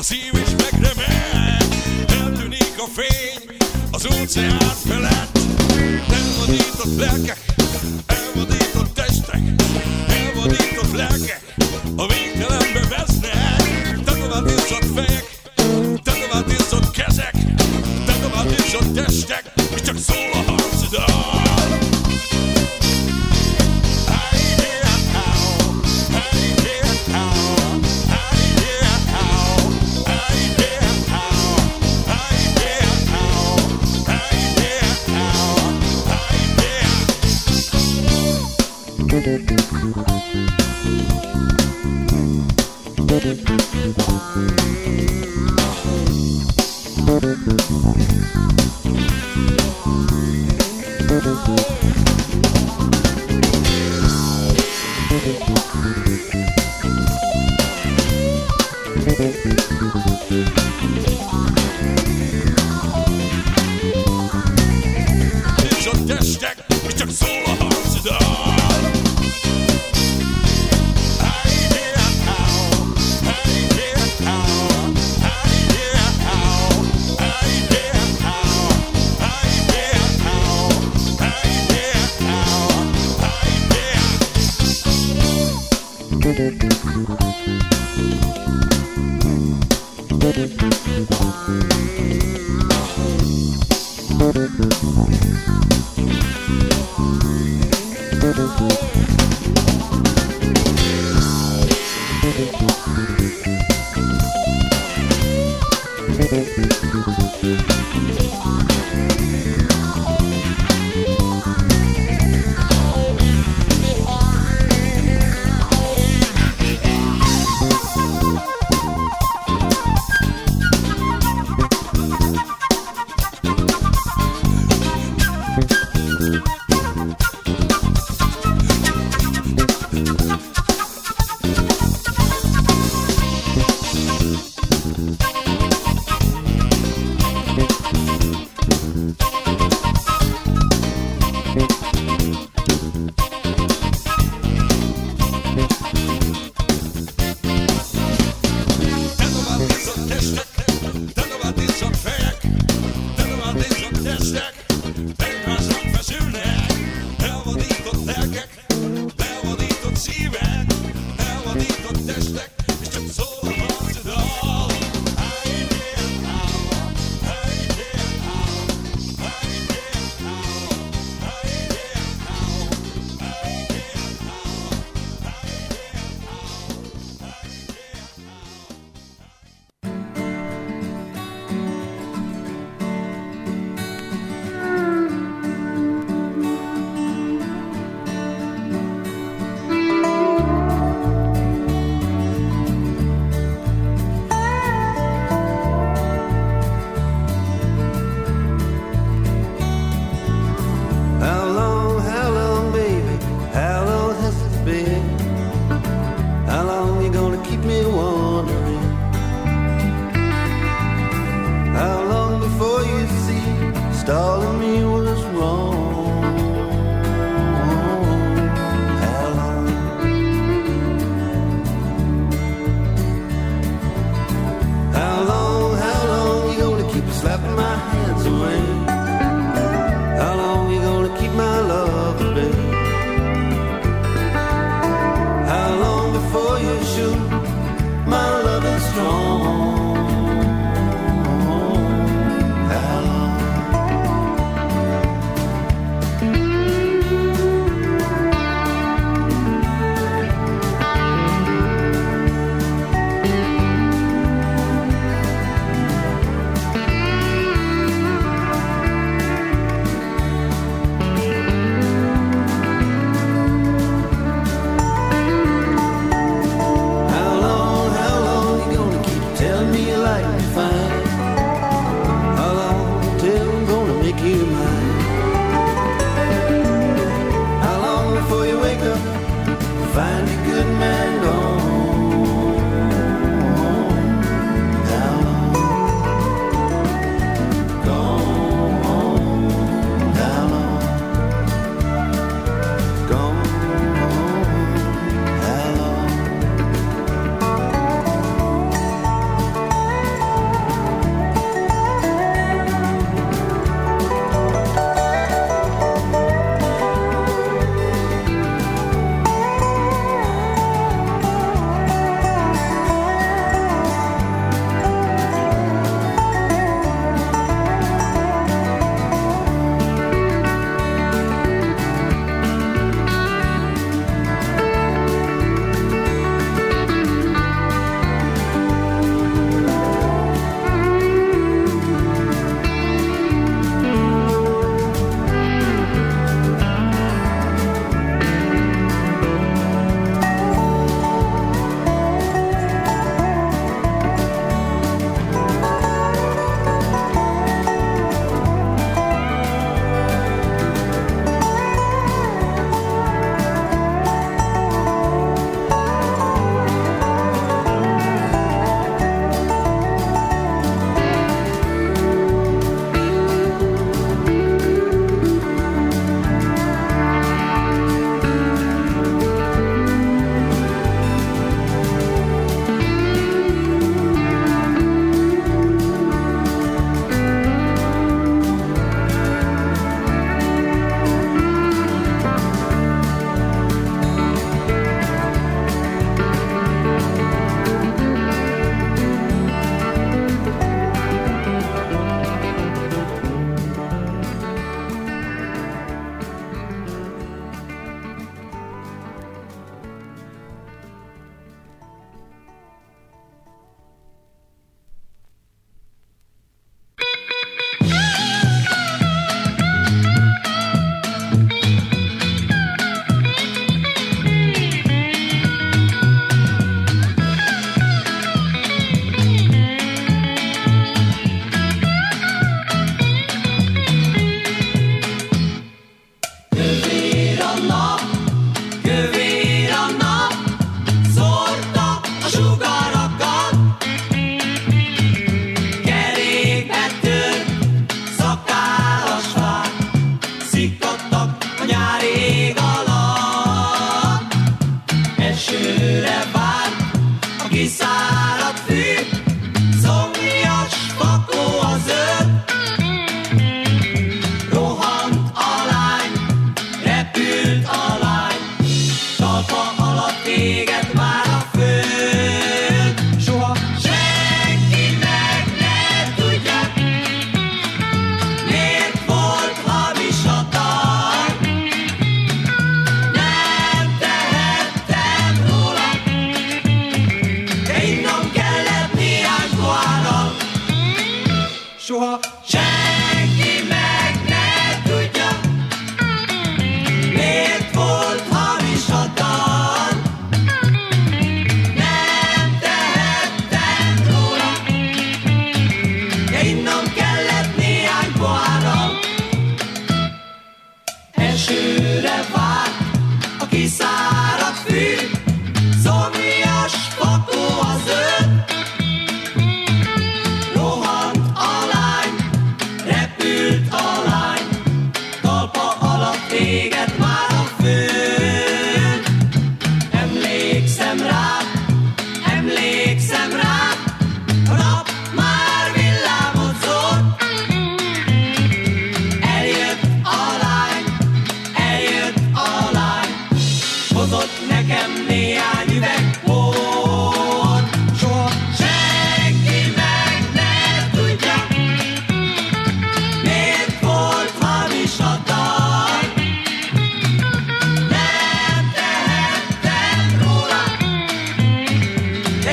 szív is megremeg, eltűnik a fény az óceán felett. Elvadított lelkek, elvadított testek, elvadított lelkek a végtelenbe vesznek. Tetovált izzadt fejek, tetovált izzadt kezek, tetovált izzadt testek, és csak szól a harcdal. És a testek, és csak szól a harcdal.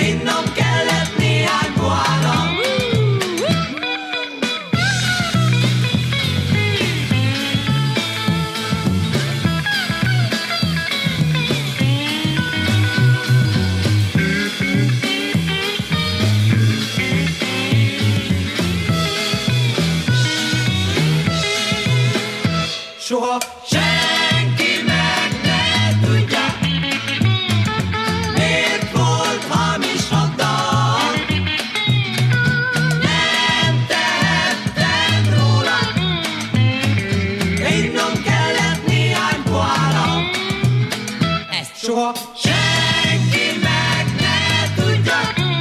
innom kellett néhány pohárra. Soha senki meg ne tudja, miért volt hamis a dal. Nem tehettem róla, innom kellett néhány pohárra. Ezt soha senki meg ne tudja,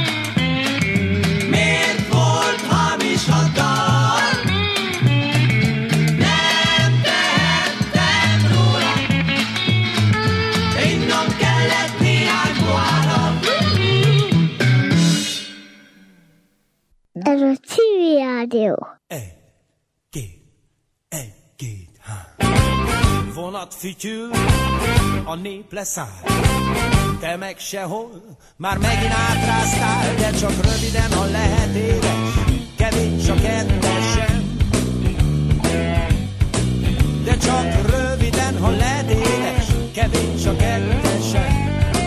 miért volt hamis a dal. Ez a Civil Rádió. Egy-két, vonat fütyül, a nép leszáll. Te meg sehol, már megint átráztál, de csak röviden, ha lehet édes, kevés a kettesen. De csak röviden, ha lehet édes, kevés a kettesen.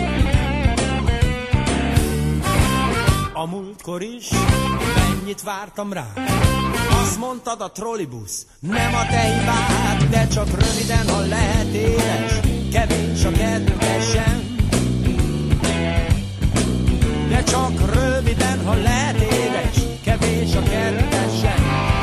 A múltkor is mennyit vártam rá. Azt mondtad, a trollibusz nem a te hibád, de csak röviden, ha lehet éles, kevés a kettesen. De csak röviden, ha lehet éles, kevés a kettesen.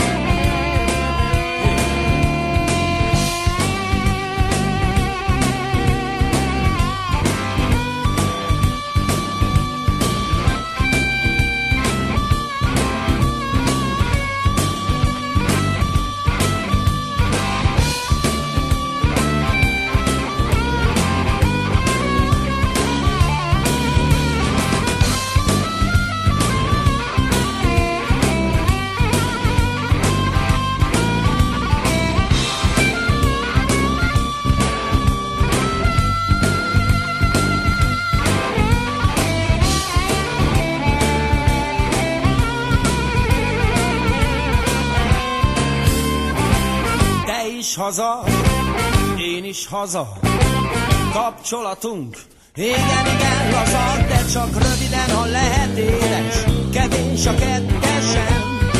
Haza, én is haza, kapcsolatunk, igen, laza, de csak röviden, ha lehet édes, kevés a kettesen.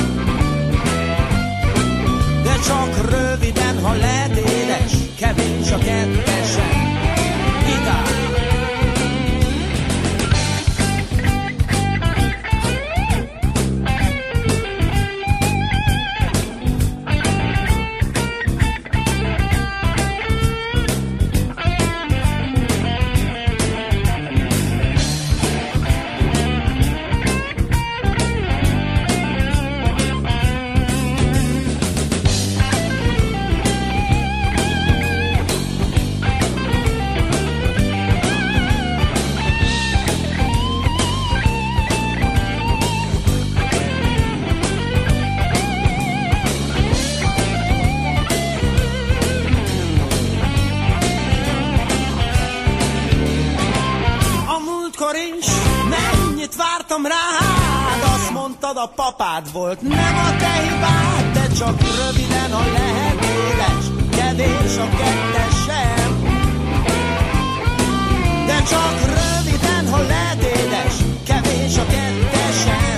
De csak röviden, ha lehet édes, kevés a kettesen. Gitár! A papád volt, nem a te hibád, de csak röviden, ha lehet édes, kevés a kettesen. De csak röviden, ha lehet édes, kevés a kettesen.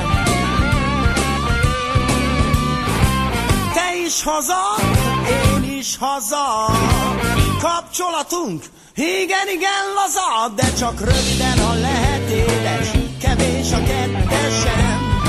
Te is haza, én is haza, kapcsolatunk, igen, laza, de csak röviden, ha lehet édes, kevés a kettesen.